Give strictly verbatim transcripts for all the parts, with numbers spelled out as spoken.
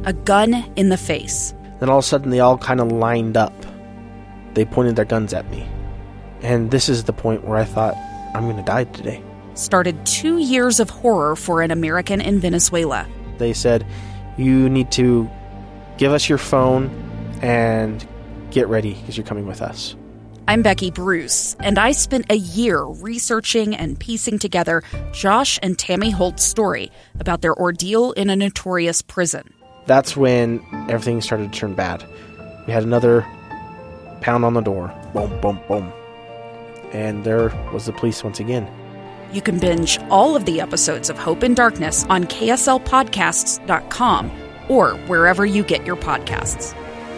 a gun in the face. Then all of a sudden they all kind of lined up. They pointed their guns at me. And this is the point where I thought, I'm going to die today. Started two years of horror for an American in Venezuela. They said, you need to give us your phone and get ready because you're coming with us. I'm Becky Bruce, and I spent a year researching and piecing together Josh and Tammy Holt's story about their ordeal in a notorious prison. That's when everything started to turn bad. We had another pound on the door. Boom, boom, boom. And there was the police once again. You can binge all of the episodes of Hope in Darkness on K S L podcasts dot com or wherever you get your podcasts.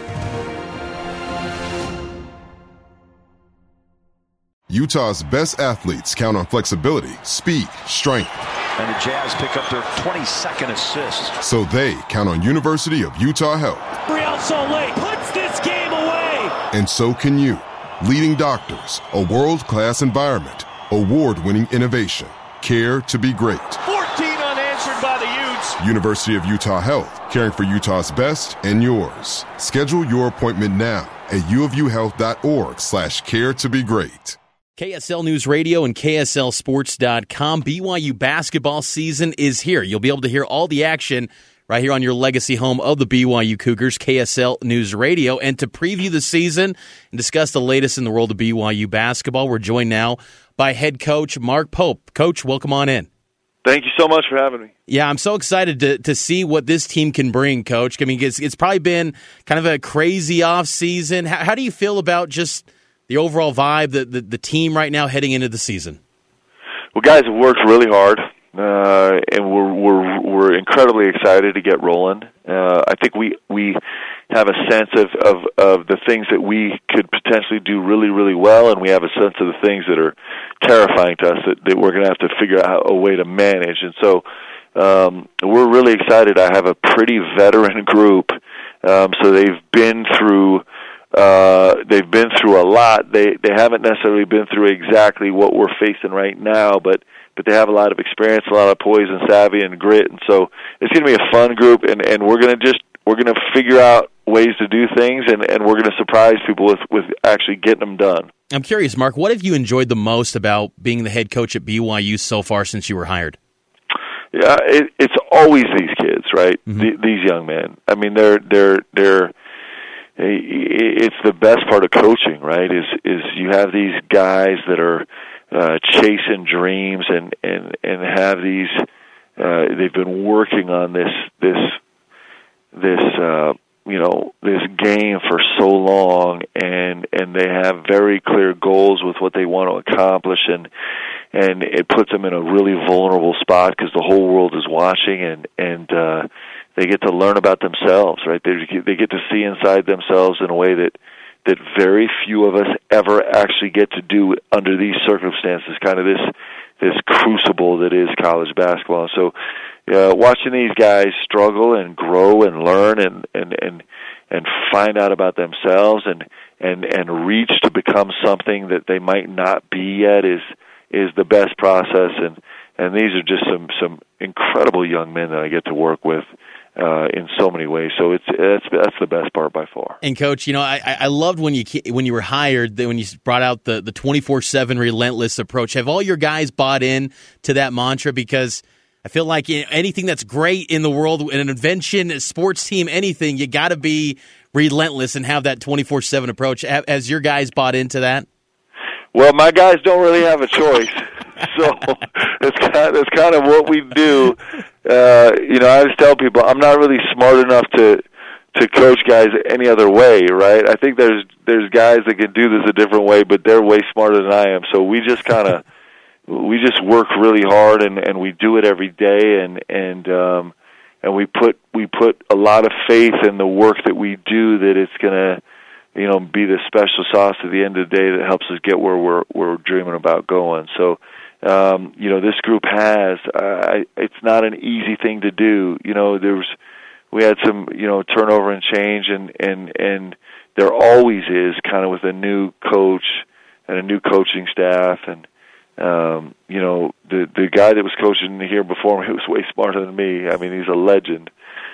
Utah's best athletes count on flexibility, speed, strength. And the Jazz pick up their twenty-second assist. So they count on University of Utah Health. Real Salt Lake puts this game away. And so can you. Leading doctors, a world-class environment, award-winning innovation, care to be great. fourteen unanswered by the Utes. University of Utah Health, caring for Utah's best and yours. Schedule your appointment now at uofuhealth.org slash care to be great. K S L News Radio and K S L Sports dot com. B Y U basketball season is here. You'll be able to hear all the action right here on your legacy home of the B Y U Cougars, K S L News Radio. And to preview the season and discuss the latest in the world of B Y U basketball, we're joined now by head coach Mark Pope. Coach, welcome on in. Thank you so much for having me. Yeah, I'm so excited to to see what this team can bring, Coach. I mean, it's, it's probably been kind of a crazy offseason. How, how do you feel about just the overall vibe, the, the the team right now heading into the season? Well, guys have worked really hard, uh, and we're we're we're incredibly excited to get rolling. Uh, I think we we have a sense of, of of the things that we could potentially do really really well, and we have a sense of the things that are terrifying to us that, that we're going to have to figure out a way to manage. And so um, we're really excited. I have a pretty veteran group, um, so they've been through. Uh, they've been through a lot. They they haven't necessarily been through exactly what we're facing right now, but but they have a lot of experience, a lot of poise and savvy and grit, and so it's going to be a fun group, and, and we're going to just we're going to figure out ways to do things, and, and we're going to surprise people with, with actually getting them done. I'm curious, Mark, what have you enjoyed the most about being the head coach at B Y U so far since you were hired? Yeah, it, it's always these kids, right? Mm-hmm. The, these young men. I mean, they're they're they're. It's the best part of coaching, right? Is is you have these guys that are uh, chasing dreams and and and have these. Uh, they've been working on this this this uh, you know this game for so long, and and they have very clear goals with what they want to accomplish, and and it puts them in a really vulnerable spot because the whole world is watching, and and. Uh, They get to learn about themselves, right? They they get to see inside themselves in a way that that very few of us ever actually get to do under these circumstances. Kind of this this crucible that is college basketball. So, uh, watching these guys struggle and grow and learn and and and and find out about themselves and and and reach to become something that they might not be yet is is the best process. And and these are just some some incredible young men that I get to work with. Uh, in so many ways, so it's that's that's the best part by far. And Coach, you know, I I loved when you when you were hired, when you brought out the the twenty-four seven relentless approach. Have all your guys bought in to that mantra? Because I feel like anything that's great in the world, an invention, a sports team, anything, you got to be relentless and have that twenty-four seven approach. Has your guys bought into that? Well, my guys don't really have a choice. So it's kind of, it's kind of what we do. Uh, you know, I always tell people I'm not really smart enough to to coach guys any other way, right? I think there's there's guys that can do this a different way, but they're way smarter than I am. So we just kind of we just work really hard, and, and we do it every day, and and um, and we put we put a lot of faith in the work that we do, that it's gonna, you know, be the special sauce at the end of the day that helps us get where we're we're dreaming about going. So. Um, you know, this group has, uh, it's not an easy thing to do. You know, there was, we had some, you know, turnover and change, and, and, and there always is kind of with a new coach and a new coaching staff. And, um, you know, the, the guy that was coaching here before me was way smarter than me. I mean, he's a legend.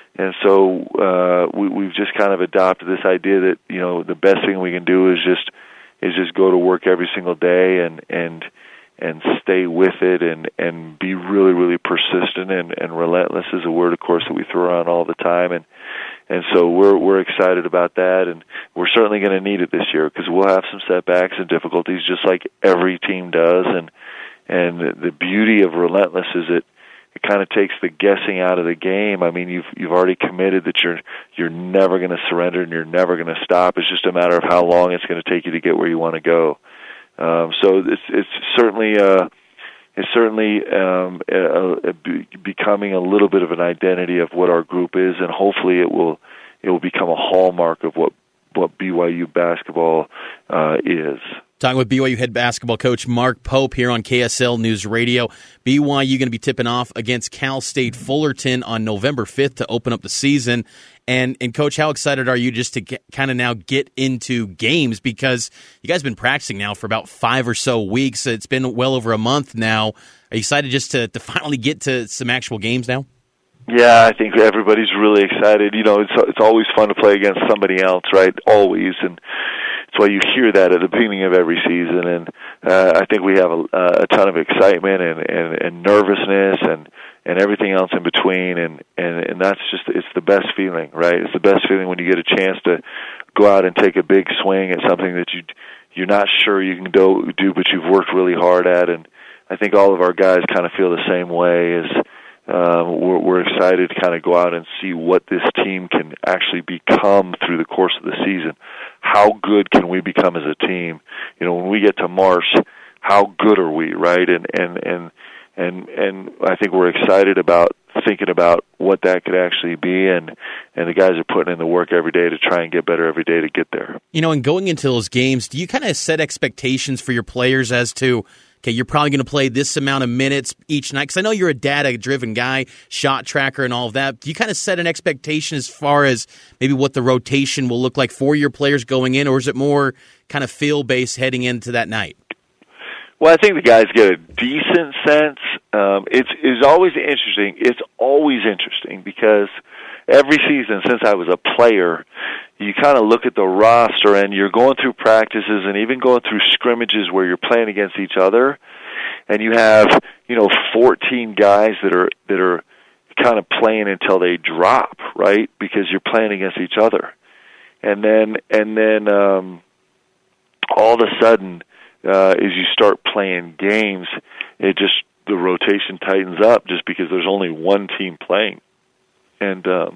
and so uh, we, we've just kind of adopted this idea that, you know, the best thing we can do is just is just go to work every single day and and and stay with it and, and be really, really persistent, and, and relentless is a word, of course, that we throw around all the time. And and so we're we're excited about that, and we're certainly going to need it this year because we'll have some setbacks and difficulties just like every team does. And and the beauty of relentless is that it kind of takes the guessing out of the game. I mean, you've you've already committed that you're you're never going to surrender and you're never going to stop. It's just a matter of how long it's going to take you to get where you want to go. Um, so it's it's certainly uh, it's certainly um, a, a be, becoming a little bit of an identity of what our group is, and hopefully it will it will become a hallmark of what what B Y U basketball uh, is. Talking with B Y U head basketball coach Mark Pope here on K S L News Radio. B Y U going to be tipping off against Cal State Fullerton on November fifth to open up the season. And, and Coach, how excited are you just to get, kind of now get into games? Because you guys have been practicing now for about five or so weeks. It's been well over a month now. Are you excited just to, to finally get to some actual games now? Yeah, I think everybody's really excited. You know, it's it's always fun to play against somebody else, right? Always, and that's why you hear that at the beginning of every season. And uh, I think we have a, a ton of excitement and, and, and nervousness and, and everything else in between. And, and, and that's just, it's the best feeling, right? It's the best feeling when you get a chance to go out and take a big swing at something that you, you're not sure you can do, do, but you've worked really hard at. And I think all of our guys kind of feel the same way. As Um, we're, we're excited to kind of go out and see what this team can actually become through the course of the season. How good can we become as a team? You know, when we get to March, how good are we, right? And and and and and I think we're excited about thinking about what that could actually be, and and the guys are putting in the work every day to try and get better every day to get there. You know, and going into those games, do you kind of set expectations for your players as to, okay, you're probably going to play this amount of minutes each night? Because I know you're a data-driven guy, shot tracker and all of that. Do you kind of set an expectation as far as maybe what the rotation will look like for your players going in, or is it more kind of feel-based heading into that night? Well, I think the guys get a decent sense. Um, it's, it's always interesting. It's always interesting because every season since I was a player, you kind of look at the roster and you're going through practices and even going through scrimmages where you're playing against each other, and you have, you know, fourteen guys that are that are kind of playing until they drop, right? Because you're playing against each other, and then and then um, all of a sudden, uh, as you start playing games, it just the rotation tightens up just because there's only one team playing, and um,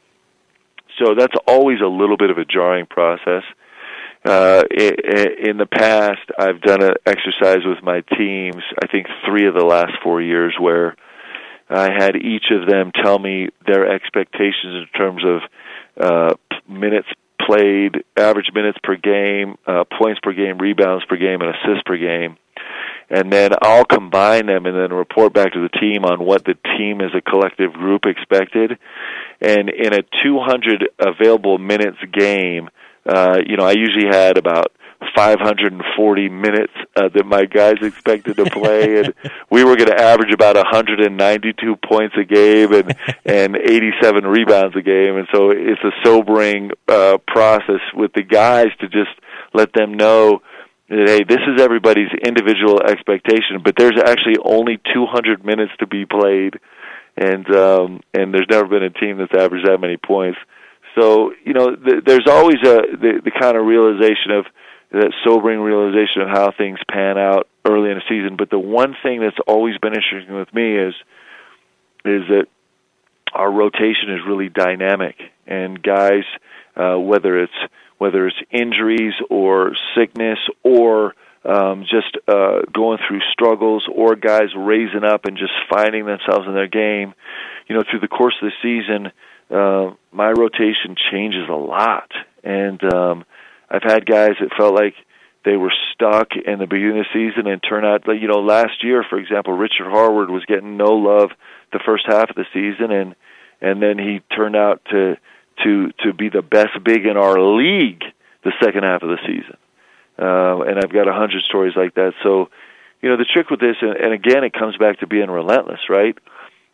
so that's always a little bit of a jarring process. Uh, in the past, I've done an exercise with my teams, I think three of the last four years, where I had each of them tell me their expectations in terms of uh, minutes played, average minutes per game, uh, points per game, rebounds per game, and assists per game. And then I'll combine them and then report back to the team on what the team as a collective group expected. And in a two hundred available minutes game, uh, you know, I usually had about five hundred forty minutes uh, that my guys expected to play, and we were going to average about one hundred ninety-two points a game and, and eighty-seven rebounds a game. And so it's a sobering uh, process with the guys to just let them know that, hey, this is everybody's individual expectation, but there's actually only two hundred minutes to be played, and um, and there's never been a team that's averaged that many points. So, you know, th- there's always a the, the kind of realization of that sobering realization of how things pan out early in the season. But the one thing that's always been interesting with me is is that our rotation is really dynamic, and guys, uh, whether it's whether it's injuries or sickness or um, just uh, going through struggles, or guys raising up and just finding themselves in their game, you know, through the course of the season, uh, my rotation changes a lot. And um, I've had guys that felt like they were stuck in the beginning of the season and turn out, like, you know, last year, for example, Richard Harward was getting no love the first half of the season, and and then he turned out to to to be the best big in our league the second half of the season. Uh, and I've got a hundred stories like that. So, you know, the trick with this, and, and again, it comes back to being relentless, right?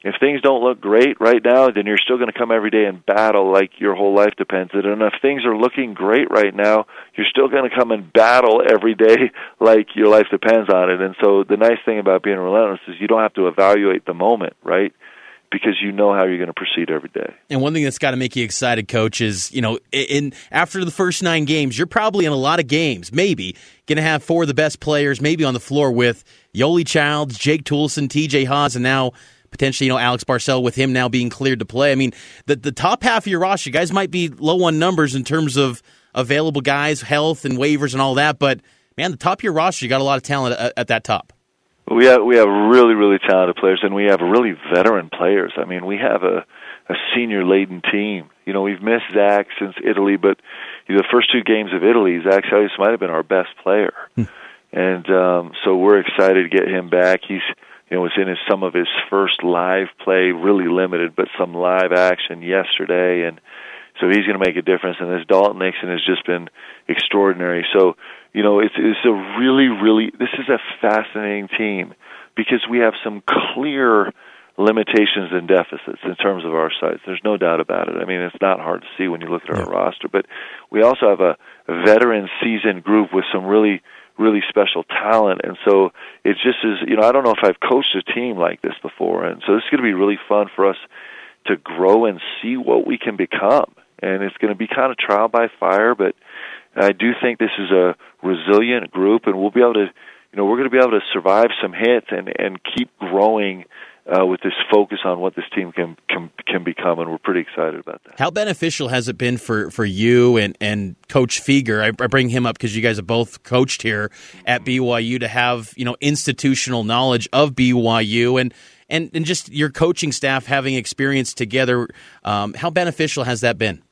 if things don't look great right now, then you're still going to come every day and battle like your whole life depends on it. And if things are looking great right now, you're still going to come and battle every day like your life depends on it. And so the nice thing about being relentless is you don't have to evaluate the moment, right? Because you know how you're going to proceed every day. And one thing that's got to make you excited, Coach, is, you know, in after the first nine games, you're probably in a lot of games, maybe, going to have four of the best players maybe on the floor with Yoli Childs, Jake Toolson, T J Haws, and now potentially, you know, Alex Barcel with him now being cleared to play. I mean, the the top half of your roster, you guys might be low on numbers in terms of available guys, health and waivers and all that, but, man, the top of your roster, you got a lot of talent at, at that top. We have we have really, really talented players, and we have really veteran players. I mean, we have a, a senior-laden team. You know, we've missed Zach since Italy, but you know, the first two games of Italy, Zach Sellius might have been our best player. Hmm. And um, so we're excited to get him back. He's You know, was in his, some of his first live play, really limited, but some live action yesterday, and so he's going to make a difference. And this Dalton Nixon has just been extraordinary. So, you know, it's, it's a really, really, this is a fascinating team because we have some clear limitations and deficits in terms of our size. There's no doubt about it. I mean, it's not hard to see when you look at our yeah. roster, but we also have a, a veteran seasoned group with some really really special talent, and so it just is, you know, I don't know if I've coached a team like this before, and so this is going to be really fun for us to grow and see what we can become, and it's going to be kind of trial by fire, but I do think this is a resilient group, and we'll be able to, you know, we're going to be able to survive some hits and, and keep growing Uh, with this focus on what this team can, can can become, and we're pretty excited about that. How beneficial has it been for, for you and, and Coach Fieger? I, I bring him up because you guys have both coached here at B Y U to have, you know, institutional knowledge of B Y U and and, and just your coaching staff having experience together. Um, how beneficial has that been?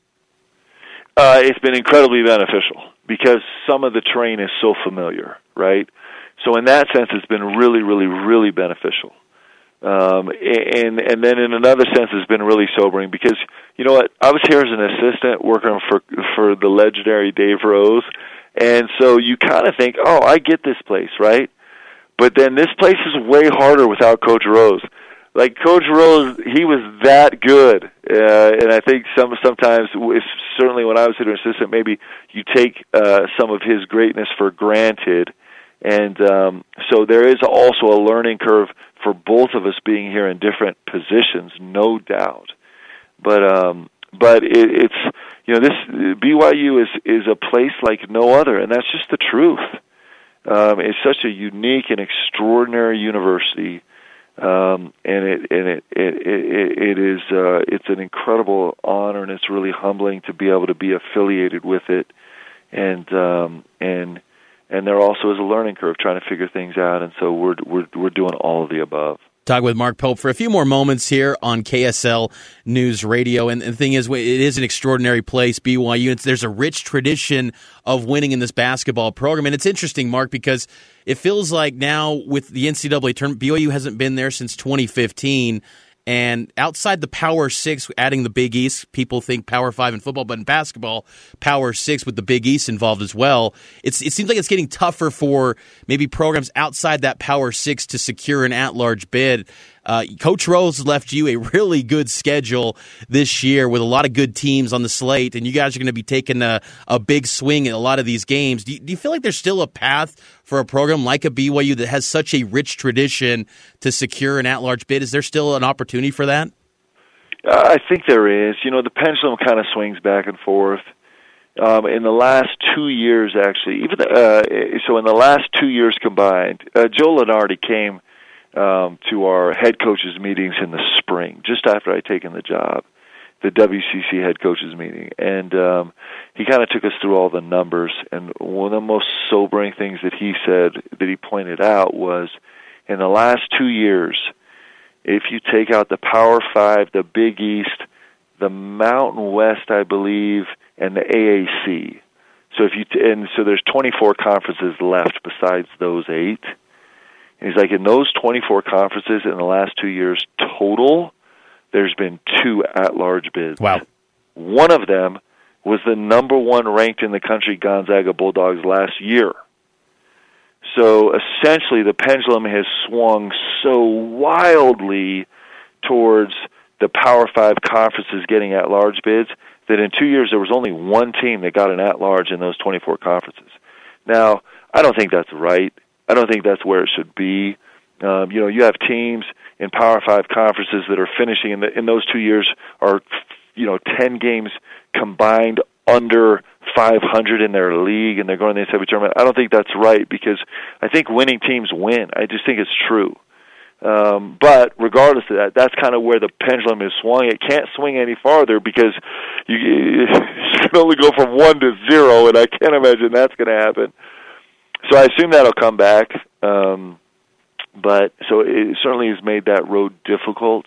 Uh, it's been incredibly beneficial because some of the terrain is so familiar, right? So in that sense, it's been really, really, really beneficial. Um, and and then in another sense, it's been really sobering because, you know what, I was here as an assistant working for for the legendary Dave Rose, and so you kind of think, oh, I get this place, right? But then this place is way harder without Coach Rose. Like, Coach Rose, he was that good, uh, and I think some sometimes, certainly when I was an assistant, maybe you take uh, some of his greatness for granted, and um, so there is also a learning curve for both of us being here in different positions, no doubt. But um, but it, it's, you know, this B Y U is is a place like no other, and that's just the truth. Um, it's such a unique and extraordinary university, um, and it and it it, it, it is uh, it's an incredible honor, and it's really humbling to be able to be affiliated with it, and um, and. And there also is a learning curve trying to figure things out, and so we're we're we're doing all of the above. Talk with Mark Pope for a few more moments here on K S L News Radio. And the thing is, it is an extraordinary place, B Y U. It's, there's a rich tradition of winning in this basketball program. And it's interesting, Mark, because it feels like now with the N C double A tournament, B Y U hasn't been there since twenty fifteen. And outside the Power Six, adding the Big East, people think Power Five in football, but in basketball, Power Six with the Big East involved as well. It's, it seems like it's getting tougher for maybe programs outside that Power Six to secure an at-large bid. Uh, Coach Rose left you a really good schedule this year with a lot of good teams on the slate, and you guys are going to be taking a, a big swing at a lot of these games. Do you, do you feel like there's still a path for a program like a B Y U that has such a rich tradition to secure an at-large bid? Is there still an opportunity for that? Uh, I think there is. You know, the pendulum kind of swings back and forth. Um, in the last two years, actually, even uh, so in the last two years combined, uh, Joe Lunardi came Um, to our head coaches meetings in the spring, just after I'd taken the job, the W C C head coaches meeting. And um, he kind of took us through all the numbers. And one of the most sobering things that he said, that he pointed out, was in the last two years, if you take out the Power Five, the Big East, the Mountain West, I believe, and the A A C. So if you t- and so there's twenty-four conferences left besides those eight. He's like, in those twenty-four conferences in the last two years total, there's been two at-large bids. Wow. One of them was the number one ranked in the country Gonzaga Bulldogs last year. So essentially the pendulum has swung so wildly towards the Power Five conferences getting at-large bids, that in two years there was only one team that got an at-large in those twenty-four conferences. Now, I don't think that's right. I don't think that's where it should be. Um, you know, you have teams in Power Five conferences that are finishing in, the, in those two years are, you know, ten games combined under five hundred in their league, and they're going to the N C double A tournament. I don't think that's right, because I think winning teams win. I just think it's true. Um, but regardless of that, that's kind of where the pendulum is swung. It can't swing any farther because you, you can only go from one to zero, and I can't imagine that's going to happen. So I assume that'll come back. Um, but so it certainly has made that road difficult.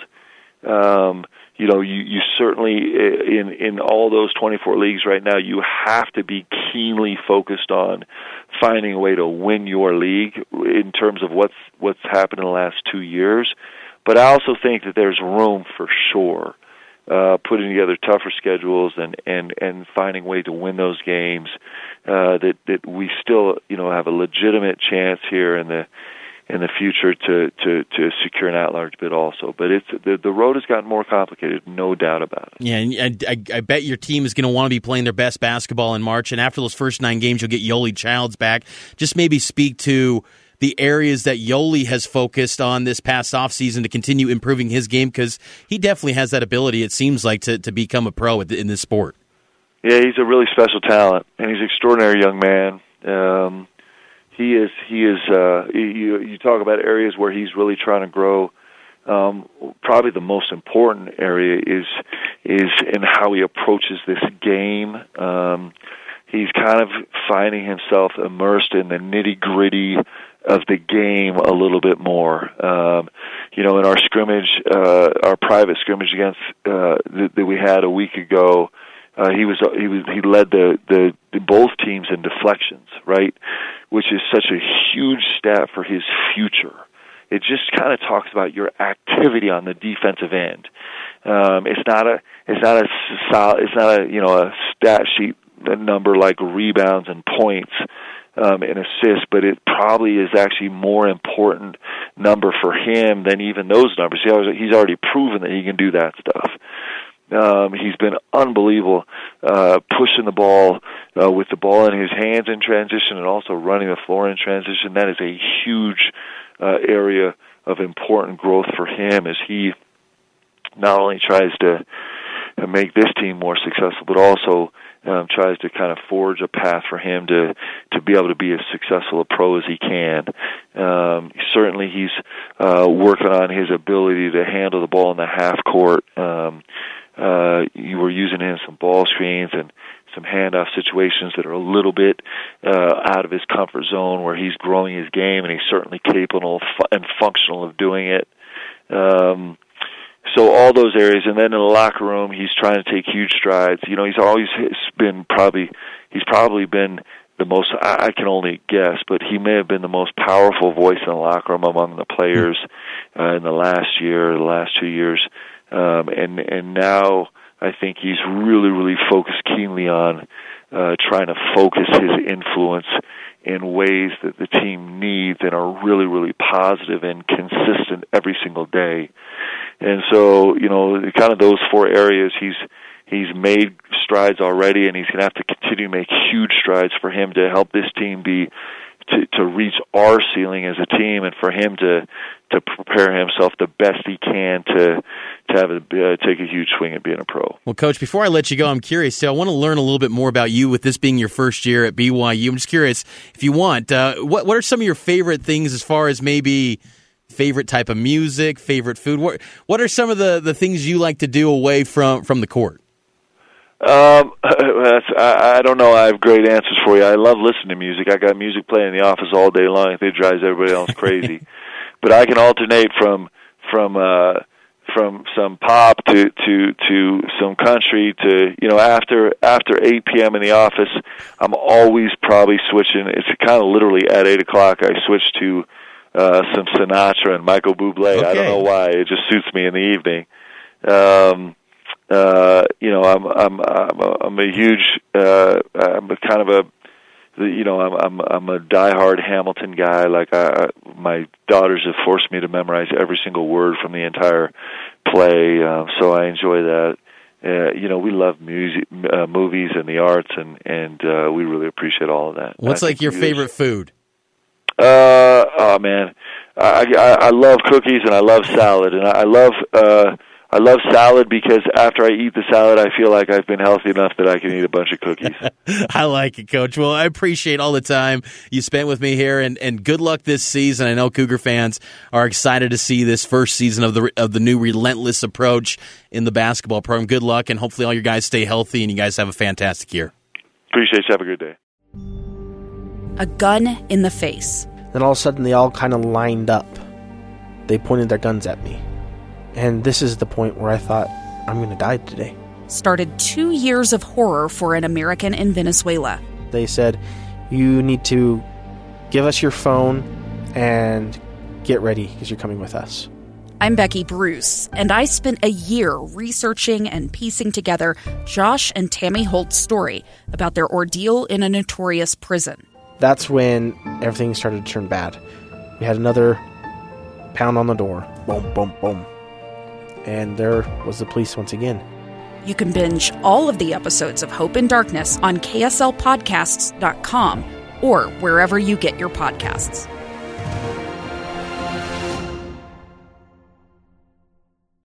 Um, you know, you, you certainly, in, in all those twenty-four leagues right now, you have to be keenly focused on finding a way to win your league in terms of what's, what's happened in the last two years. But I also think that there's room for sure, uh, putting together tougher schedules and, and, and finding a way to win those games, uh, that, that we still, you know, have a legitimate chance here in the, in the future to, to, to secure an at-large bid also. But it's the, the road has gotten more complicated, no doubt about it. Yeah, and I, I bet your team is going to want to be playing their best basketball in March, and after those first nine games, you'll get Yoli Childs back. Just maybe speak to the areas that Yoli has focused on this past offseason to continue improving his game, because he definitely has that ability, it seems like, to, to become a pro in this sport. Yeah, he's a really special talent, and he's an extraordinary young man. Um He is. He is. Uh, you, you talk about areas where he's really trying to grow. Um, probably the most important area is is in how he approaches this game. Um, he's kind of finding himself immersed in the nitty gritty of the game a little bit more. Um, you know, in our scrimmage, uh, our private scrimmage against uh, that, that we had a week ago. Uh, he was he was he led the, the the both teams in deflections, right, which is such a huge stat for his future. It just kind of talks about your activity on the defensive end. Um, it's not a it's not a solid, it's not a you know a stat sheet number like rebounds and points um, and assists, but it probably is actually more important number for him than even those numbers. He's already proven that he can do that stuff. Um, he's been unbelievable, uh, pushing the ball uh, with the ball in his hands in transition and also running the floor in transition. That is a huge uh, area of important growth for him as he not only tries to uh, make this team more successful, but also um, tries to kind of forge a path for him to, to be able to be as successful a pro as he can. Um, certainly he's uh, working on his ability to handle the ball in the half court. Um, Uh, you were using him some ball screens and some handoff situations that are a little bit uh, out of his comfort zone, where he's growing his game, and he's certainly capable and functional of doing it. Um, so all those areas, and then in the locker room, he's trying to take huge strides. You know, he's always been probably he's probably been the most. I can only guess, but he may have been the most powerful voice in the locker room among the players uh, in the last year, the last two years. Um, and, and now I think he's really, really focused keenly on uh, trying to focus his influence in ways that the team needs and are really, really positive and consistent every single day. And so, you know, kind of those four areas, he's he's made strides already, and he's going to have to continue to make huge strides for him to help this team be to, to reach our ceiling as a team, and for him to to prepare himself the best he can to to have a, uh, take a huge swing at being a pro. Well, Coach, before I let you go, I'm curious. So I want to learn a little bit more about you with this being your first year at B Y U. I'm just curious, if you want, uh, what what are some of your favorite things as far as maybe favorite type of music, favorite food? What what are some of the, the things you like to do away from, from the court? Um, that's, I, I don't know. I have great answers for you. I love listening to music. I got music playing in the office all day long. It drives everybody else crazy. But I can alternate from from uh, from some pop to, to to some country to, you know, after after eight p.m. in the office, I'm always probably switching. It's kind of literally at eight o'clock. I switch to uh, some Sinatra and Michael Bublé. Okay. I don't know why. It just suits me in the evening. Um, Uh, you know, I'm I'm I'm a, I'm a huge uh, I'm a kind of a you know I'm I'm I'm a diehard Hamilton guy. Like I, my daughters have forced me to memorize every single word from the entire play. Uh, so I enjoy that. Uh, you know, we love music, uh, movies, and the arts, and and uh, we really appreciate all of that. What's like your favorite food? Uh, oh man, I, I I love cookies and I love salad, and I, I love uh I love salad because after I eat the salad, I feel like I've been healthy enough that I can eat a bunch of cookies. I like it, Coach. Well, I appreciate all the time you spent with me here, and, and good luck this season. I know Cougar fans are excited to see this first season of the of the new relentless approach in the basketball program. Good luck, and hopefully all your guys stay healthy and you guys have a fantastic year. Appreciate you. Have a good day. A gun in the face. Then all of a sudden, they all kind of lined up. They pointed their guns at me. And this is the point where I thought, I'm going to die today. Started two years of horror for an American in Venezuela. They said, you need to give us your phone and get ready because you're coming with us. I'm Becky Bruce, and I spent a year researching and piecing together Josh and Tammy Holt's story about their ordeal in a notorious prison. That's when everything started to turn bad. We had another pound on the door. Boom, boom, boom. And there was the police once again. You can binge all of the episodes of Hope in Darkness on K S L podcasts dot com or wherever you get your podcasts.